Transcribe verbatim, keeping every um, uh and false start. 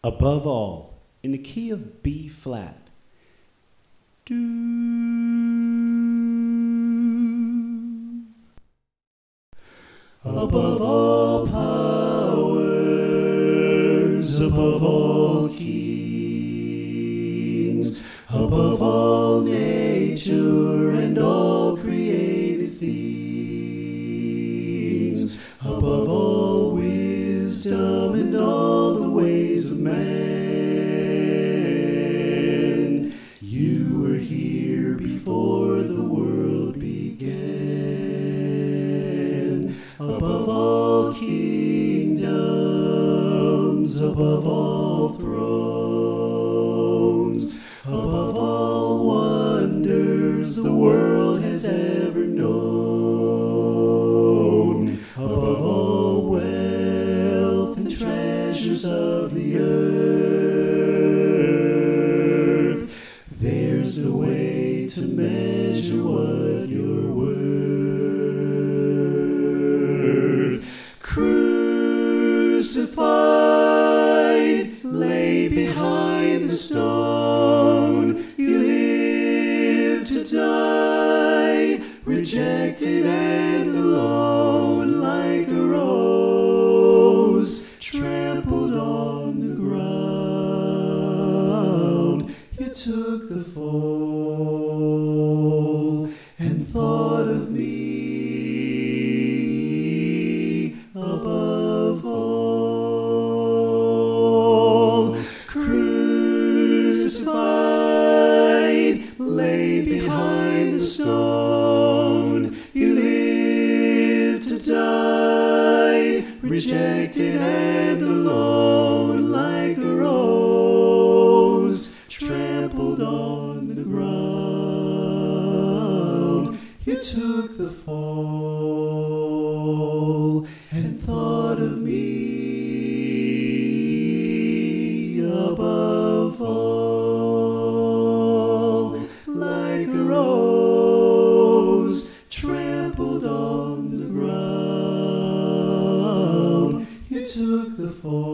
Above all, in the key of B flat. Do. Above all powers, above all kings, above all nature and all created things, above all wisdom and all the ways of man, you were here before the world began. Above all kingdoms, above all thrones, above all wonders the world has ever known, above all wealth and treasures of the earth, there's no way to measure what you're worth. Crucified, lay behind the stone, you live to die, rejected and alone, like a rose trampled on the ground. You took the fall and thought of me above all. Crucified, lay behind the stone, you live to die, rejected and alone, like a rose trampled on the ground. You took the fall and thought of me above all, like a rose trampled on the ground. You took the fall